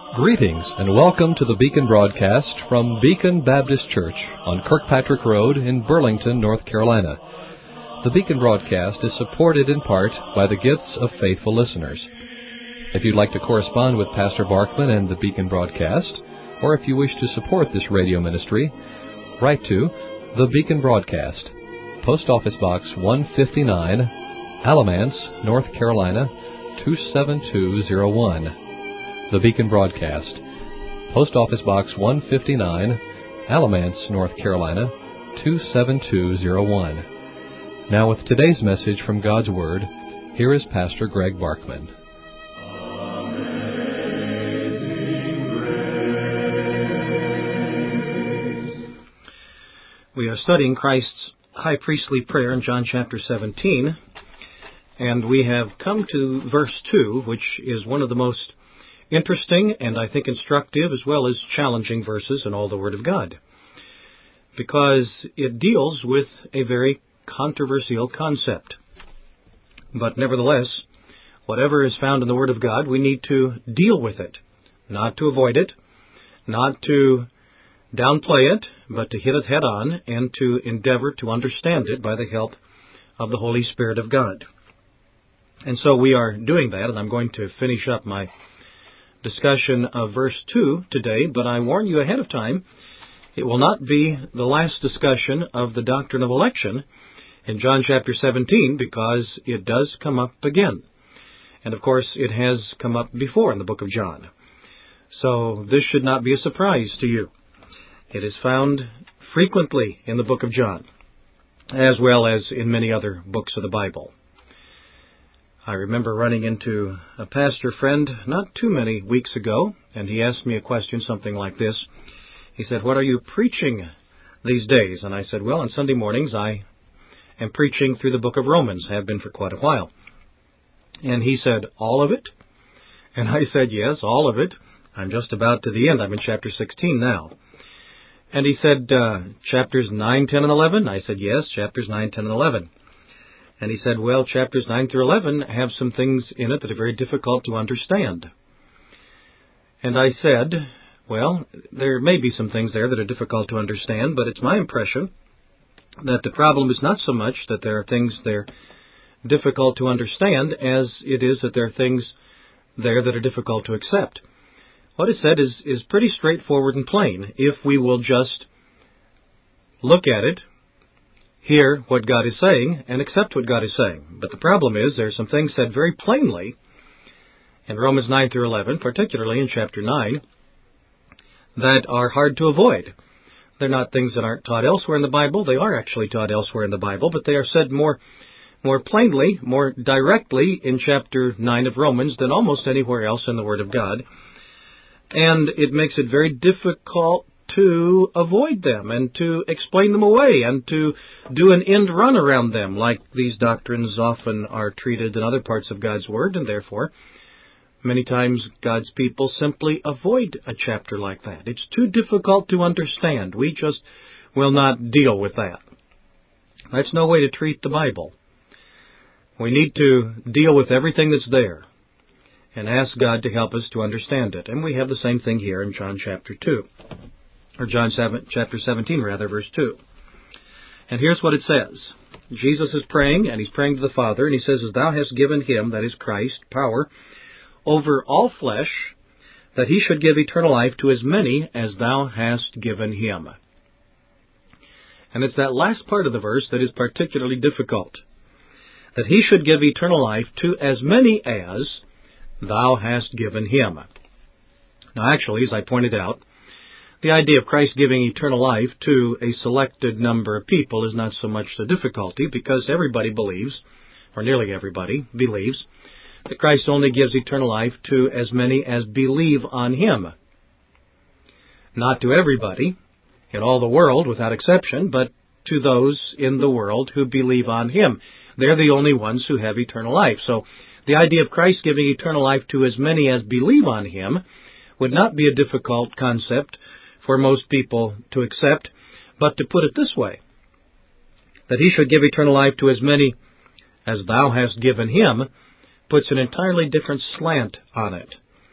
Greetings and welcome to the Beacon broadcast from Beacon Baptist Church on Kirkpatrick Road in Burlington, North Carolina. The Beacon broadcast is supported in part by the gifts of faithful listeners. If you'd like to correspond with Pastor Barkman and the Beacon broadcast, or if you wish to support this radio ministry, write to the Beacon broadcast, Post Office Box 159, Alamance, North Carolina 27201. The Beacon broadcast, Post Office Box 159, Alamance, North Carolina 27201. Now with today's message from God's Word, here is Pastor Greg Barkman. We are studying Christ's high priestly prayer in John chapter 17, and we have come to verse 2, which is one of the most interesting and I think instructive as well as challenging verses in all the Word of God, because it deals with a very controversial concept. But nevertheless, whatever is found in the Word of God, we need to deal with it, not to avoid it, not to downplay it, but to hit it head on and to endeavor to understand it by the help of the Holy Spirit of God. And so we are doing that, and I'm going to finish up my discussion of verse 2 today, but I warn you ahead of time, it will not be the last discussion of the doctrine of election in John chapter 17, because it does come up again. And of course, it has come up before in the book of John. So this should not be a surprise to you. It is found frequently in the book of John, as well as in many other books of the Bible. I remember running into a pastor friend not too many weeks ago, and he asked me a question, something like this. He said, "What are you preaching these days?" And I said, "Well, on Sunday mornings I am preaching through the book of Romans, have been for quite a while." And he said, "All of it?" And I said, "Yes, all of it. I'm just about to the end. I'm in chapter 16 now." And he said, "Chapters 9, 10, and 11? I said, "Yes, chapters 9, 10, and 11. And he said, "Well, chapters 9 through 11 have some things in it that are very difficult to understand." And I said, "Well, there may be some things there that are difficult to understand, but it's my impression that the problem is not so much that there are things there difficult to understand as it is that there are things there that are difficult to accept." What is said is pretty straightforward and plain if we will just look at it, hear what God is saying, and accept what God is saying. But the problem is there are some things said very plainly in Romans 9 through 11, particularly in chapter 9, that are hard to avoid. They're not things that aren't taught elsewhere in the Bible. They are actually taught elsewhere in the Bible, but they are said more plainly, more directly in chapter 9 of Romans than almost anywhere else in the Word of God. And it makes it very difficult to avoid them and to explain them away and to do an end run around them, like these doctrines often are treated in other parts of God's Word, and therefore many times God's people simply avoid a chapter like that. It's too difficult to understand. We just will not deal with that. That's no way to treat the Bible. We need to deal with everything that's there and ask God to help us to understand it. And we have the same thing here in John chapter 2. Or chapter 17, verse 2. And here's what it says. Jesus is praying, and he's praying to the Father, and he says, "As thou hast given him," that is Christ, "power over all flesh, that he should give eternal life to as many as thou hast given him." And it's that last part of the verse that is particularly difficult. That he should give eternal life to as many as thou hast given him. Now actually, as I pointed out, the idea of Christ giving eternal life to a selected number of people is not so much the difficulty, because everybody believes, or nearly everybody believes, that Christ only gives eternal life to as many as believe on him. Not to everybody in all the world without exception, but to those in the world who believe on him. They're the only ones who have eternal life. So the idea of Christ giving eternal life to as many as believe on him would not be a difficult concept for most people to accept, but to put it this way, that he should give eternal life to as many as thou hast given him, puts an entirely different slant on it.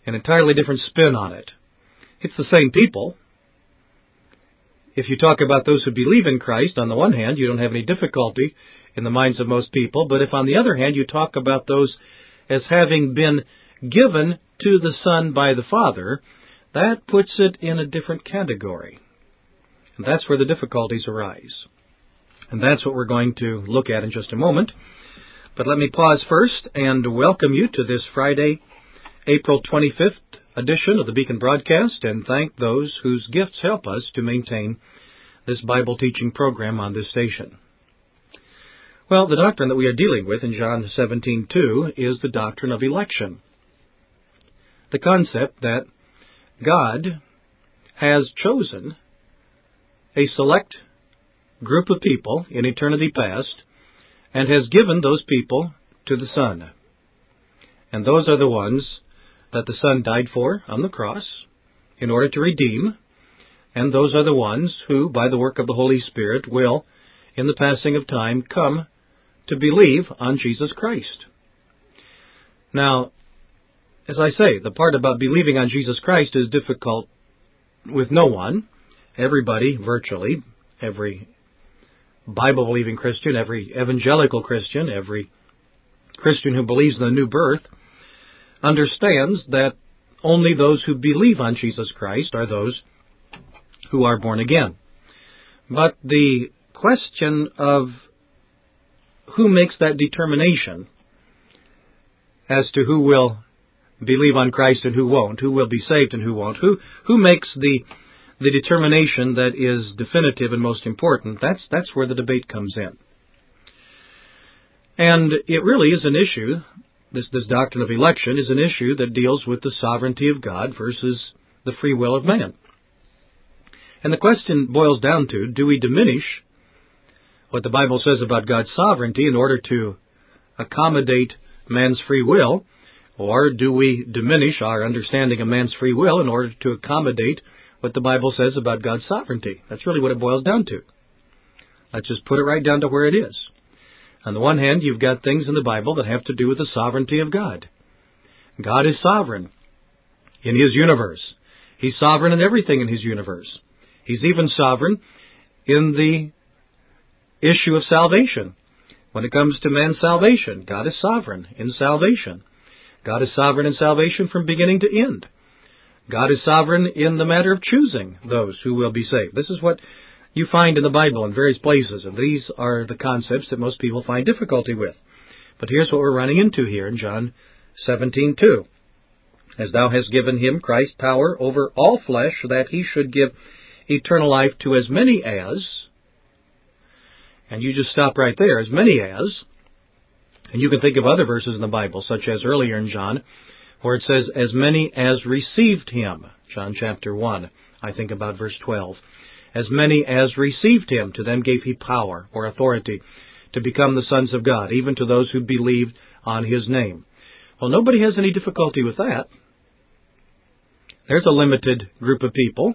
an entirely different spin on it. It's the same people. If you talk about those who believe in Christ, on the one hand, you don't have any difficulty in the minds of most people. But if, on the other hand, you talk about those as having been given to the Son by the Father, that puts it in a different category. And that's where the difficulties arise. And that's what we're going to look at in just a moment. But let me pause first and welcome you to this Friday, April 25th edition of the Beacon Broadcast, and thank those whose gifts help us to maintain this Bible teaching program on this station. Well, the doctrine that we are dealing with in John 17:2 is the doctrine of election. The concept that God has chosen a select group of people in eternity past and has given those people to the Son. And those are the ones that the Son died for on the cross in order to redeem, and those are the ones who, by the work of the Holy Spirit, will, in the passing of time, come to believe on Jesus Christ. Now, as I say, the part about believing on Jesus Christ is difficult with no one. Everybody, virtually, every Bible-believing Christian, every evangelical Christian, every Christian who believes in the new birth, understands that only those who believe on Jesus Christ are those who are born again. But the question of who makes that determination as to who will believe on Christ and who won't, who will be saved and who won't, who makes the determination that is definitive and most important, that's where the debate comes in. And it really is an issue. This doctrine of election is an issue that deals with the sovereignty of God versus the free will of man. And the question boils down to, do we diminish what the Bible says about God's sovereignty in order to accommodate man's free will, or do we diminish our understanding of man's free will in order to accommodate what the Bible says about God's sovereignty? That's really what it boils down to. Let's just put it right down to where it is. On the one hand, you've got things in the Bible that have to do with the sovereignty of God. God is sovereign in His universe. He's sovereign in everything in His universe. He's even sovereign in the issue of salvation. When it comes to man's salvation, God is sovereign in salvation. God is sovereign in salvation from beginning to end. God is sovereign in the matter of choosing those who will be saved. This is what you find in the Bible in various places, and these are the concepts that most people find difficulty with. But here's what we're running into here in John 17:2. As thou hast given him, Christ, power over all flesh, that he should give eternal life to as many as, and you just stop right there, as many as, and you can think of other verses in the Bible, such as earlier in John, where it says, as many as received him, John chapter 1, I think about verse 12. As many as received him, to them gave he power or authority to become the sons of God, even to those who believed on his name. Well, nobody has any difficulty with that. There's a limited group of people.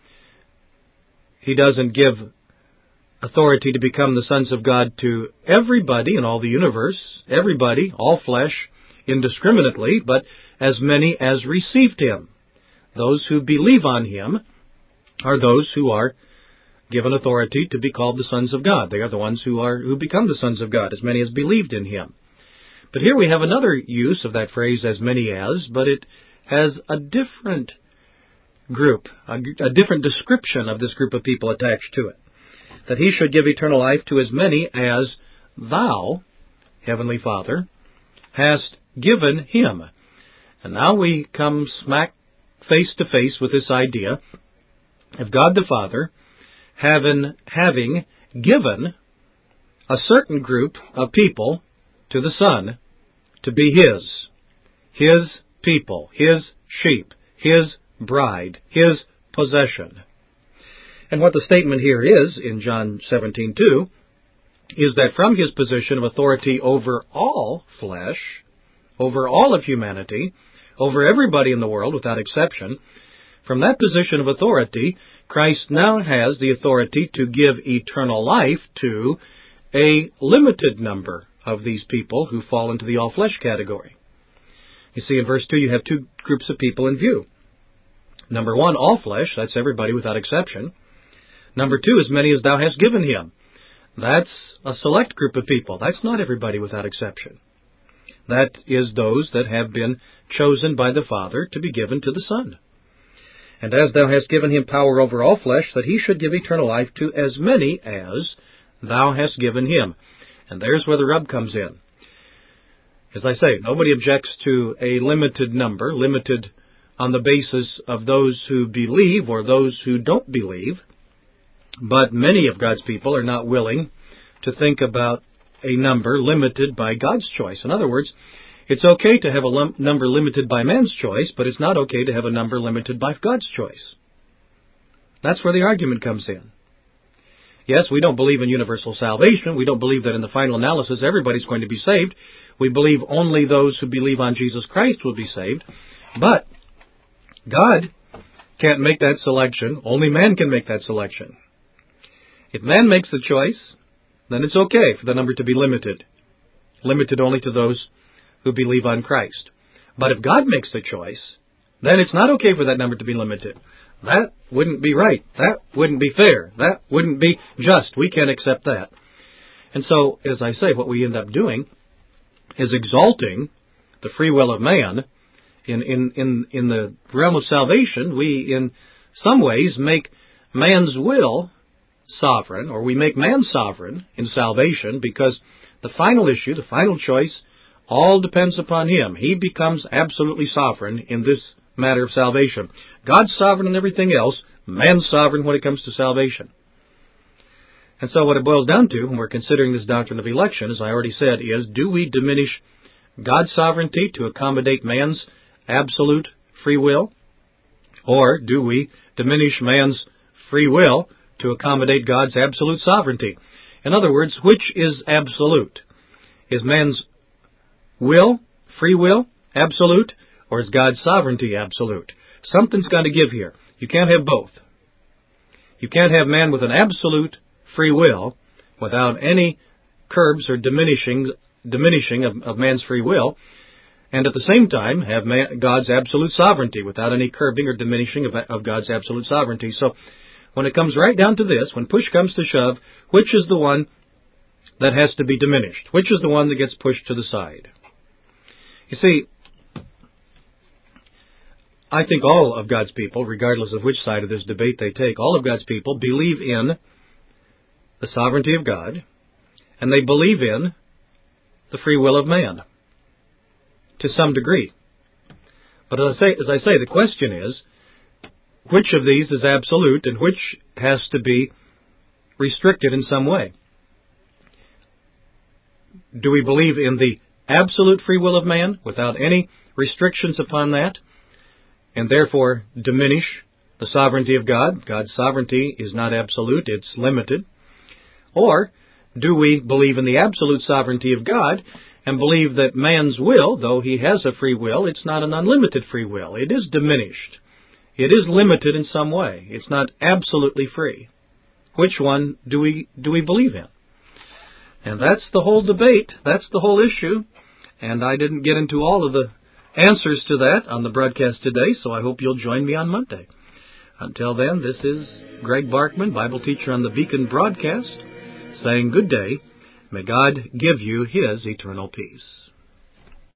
He doesn't give authority to become the sons of God to everybody in all the universe, everybody, all flesh, indiscriminately, but as many as received him. Those who believe on him are those who are given authority to be called the sons of God. They are the ones who become the sons of God, as many as believed in him. But here we have another use of that phrase, as many as, but it has a different group, a different description of this group of people attached to it. That he should give eternal life to as many as thou, Heavenly Father, hast given him. And now we come smack face to face with this idea of God the Father having given a certain group of people to the Son to be his people, his sheep, his bride, his possession. And what the statement here is, in John 17:2, is that from his position of authority over all flesh, over all of humanity, over everybody in the world without exception, from that position of authority, Christ now has the authority to give eternal life to a limited number of these people who fall into the all-flesh category. You see, in verse 2, you have two groups of people in view. Number 1, all flesh. That's everybody without exception. Number 2, as many as thou hast given him. That's a select group of people. That's not everybody without exception. That is those that have been chosen by the Father to be given to the Son. And as thou hast given him power over all flesh, that he should give eternal life to as many as thou hast given him. And there's where the rub comes in. As I say, nobody objects to a limited number, limited on the basis of those who believe or those who don't believe. But many of God's people are not willing to think about a number limited by God's choice. In other words, it's okay to have a number limited by man's choice, but it's not okay to have a number limited by God's choice. That's where the argument comes in. Yes, we don't believe in universal salvation. We don't believe that in the final analysis everybody's going to be saved. We believe only those who believe on Jesus Christ will be saved. But God can't make that selection. Only man can make that selection. If man makes the choice, then it's okay for the number to be limited. Limited only to those who believe on Christ. But if God makes the choice, then it's not okay for that number to be limited. That wouldn't be right. That wouldn't be fair. That wouldn't be just. We can't accept that. And so, as I say, what we end up doing is exalting the free will of man. In the realm of salvation, we in some ways make man's will sovereign, or we make man sovereign in salvation, because the final issue, the final choice, all depends upon him. He becomes absolutely sovereign in this matter of salvation. God's sovereign in everything else, man's sovereign when it comes to salvation. And so what it boils down to, when we're considering this doctrine of election, as I already said, is, do we diminish God's sovereignty to accommodate man's absolute free will? Or do we diminish man's free will to accommodate God's absolute sovereignty? In other words, which is absolute? Is man's will, free will, absolute, or is God's sovereignty absolute? Something's got to give here. You can't have both. You can't have man with an absolute free will without any curbs or diminishing of man's free will, and at the same time have God's absolute sovereignty without any curbing or diminishing of God's absolute sovereignty. So when it comes right down to this, when push comes to shove, which is the one that has to be diminished? Which is the one that gets pushed to the side? You see, I think all of God's people, regardless of which side of this debate they take, all of God's people believe in the sovereignty of God, and they believe in the free will of man, to some degree. But as I say, the question is, which of these is absolute and which has to be restricted in some way? Do we believe in the absolute free will of man without any restrictions upon that, and therefore diminish the sovereignty of God? God's sovereignty is not absolute, it's limited. Or do we believe in the absolute sovereignty of God and believe that man's will, though he has a free will, it's not an unlimited free will. It is diminished. It is limited in some way. It's not absolutely free. Which one do we believe in? And that's the whole debate. That's the whole issue. And I didn't get into all of the answers to that on the broadcast today, so I hope you'll join me on Monday. Until then, this is Greg Barkman, Bible teacher on the Beacon Broadcast, saying good day. May God give you His eternal peace.